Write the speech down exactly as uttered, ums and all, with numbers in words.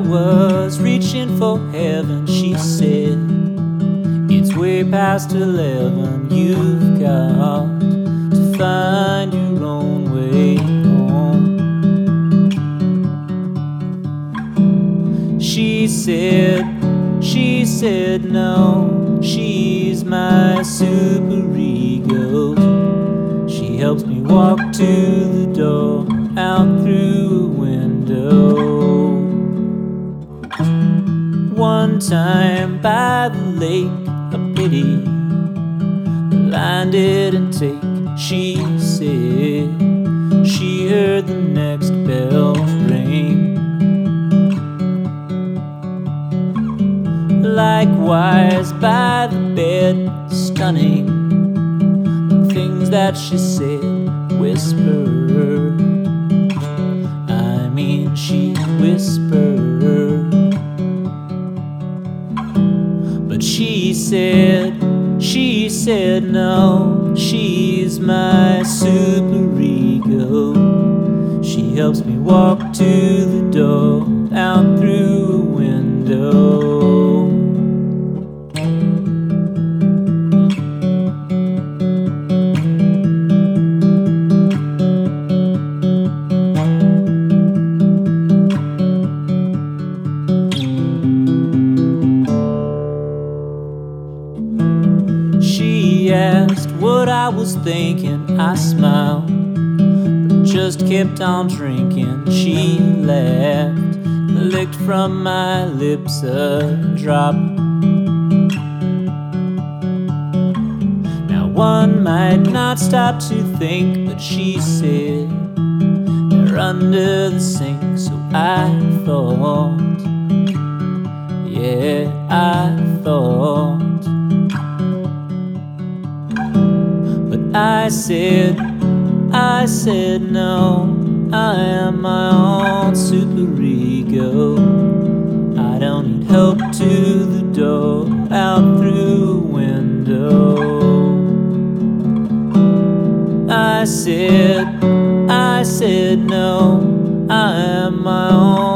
was reaching for heaven, she said, it's way past eleven, you've got to find your own way home. She said, she said no, she's my superego. She helps me walk to the door, out through a window. One time by the lake, a pity the line didn't take. She said she heard the next bell ring. Likewise by the bed, stunning, the things that she said whispered. I mean, she whispered. But she said, she said no, she's my superego. She helps me walk to the door, out through a window. She asked what I was thinking, I smiled, but just kept on drinking. She laughed, licked from my lips a drop. Now one might not stop to think, but she said they're under the sink. So I thought, yeah, I thought. I said, I said no, I am my own superego. I don't need help to the door, out through a window. I said, I said no, I am my own